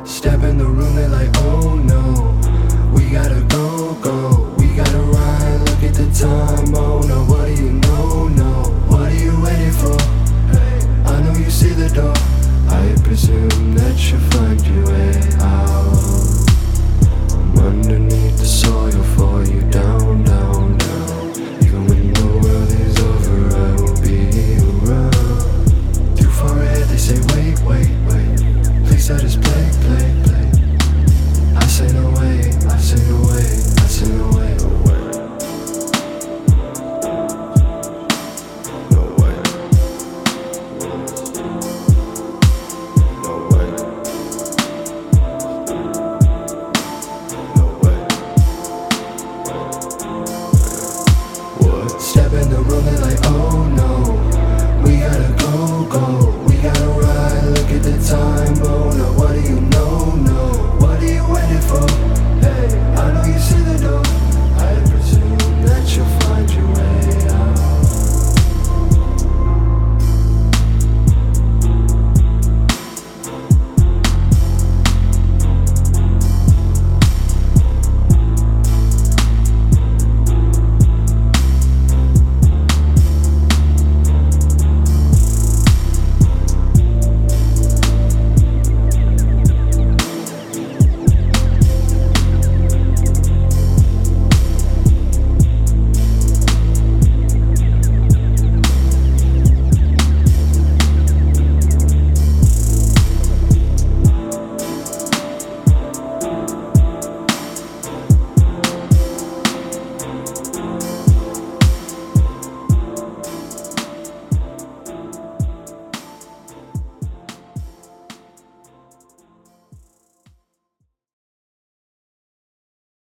Step in the room, they like, oh no, we gotta go, go. We gotta ride, look at the time, oh no. What do you know, no? What are you waiting for? I know you see the door. I presume that you'll find your way out. I'm underneath the soil for you, down, down, down. Even when the world is over, I will be around. Too far ahead, they say wait, wait, wait. Please let us play, play, play. I say no way, I say no way, I say no way, no way. No way. No way. No way. What? Step in the room, they like,